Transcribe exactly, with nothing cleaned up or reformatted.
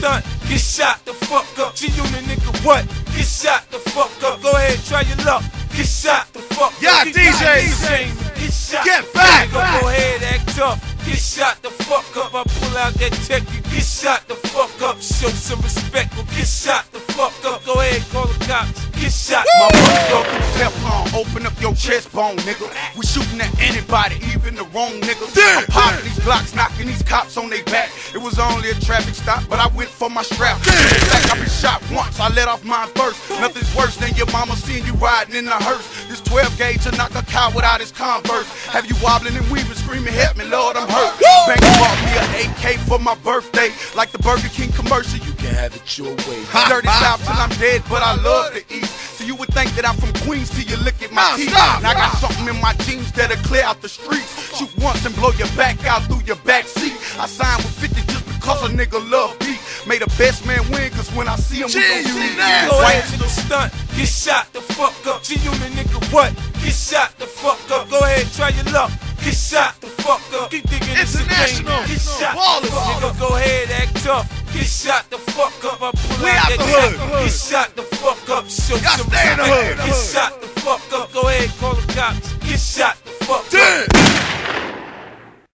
stunt, get shot the fuck up. G-Unit nigga, what? Get shot the fuck up. Go ahead, try your luck. Get shot the fuck up. Yeah, Get D Js, Get shot. get back. Nigga, go ahead, act tough. Get shot the fuck up. I pull out that tech, you get shot the fuck up. Show some respect, well, get shot the fuck up. Go ahead, call the cops. Get shot. My motherfucking Teflon, open up your chest bone, nigga. We shooting at anybody, even the wrong niggas. I'm popping these Glocks, knocking these cops on their back. It was only a traffic stop, but I went for my strap. Like I been shot once, I let off mine first. Nothing's worse than your mama seeing you riding in a hearse. This twelve gauge to knock a cow without his Converse. Have you wobbling and weaving, screaming, help me, Lord, I'm hurt. Bank bought me an A K for my birthday. Like the Burger King commercial, you can have it your way. Dirty South till I'm dead, but I love the East. So you would think that I'm from Queens till you look at my teeth. And I got something in my jeans that'll clear out the streets. Shoot once and blow your back out through your back seat. I signed with fifty just because a nigga love beat. May the best man win, cause when I see him, we gon' see that. Go ahead, nigga, stunt, get shot the fuck up. G-Unit nigga, what? Get shot the fuck up. Go ahead, try your luck. Get shot the fuck up. Keep thinking it's a game. Get shot the fuck up. Go ahead, act tough. Get shot the fuck up. I pull out that tech. Get shot the fuck up. Show some respect. Get shot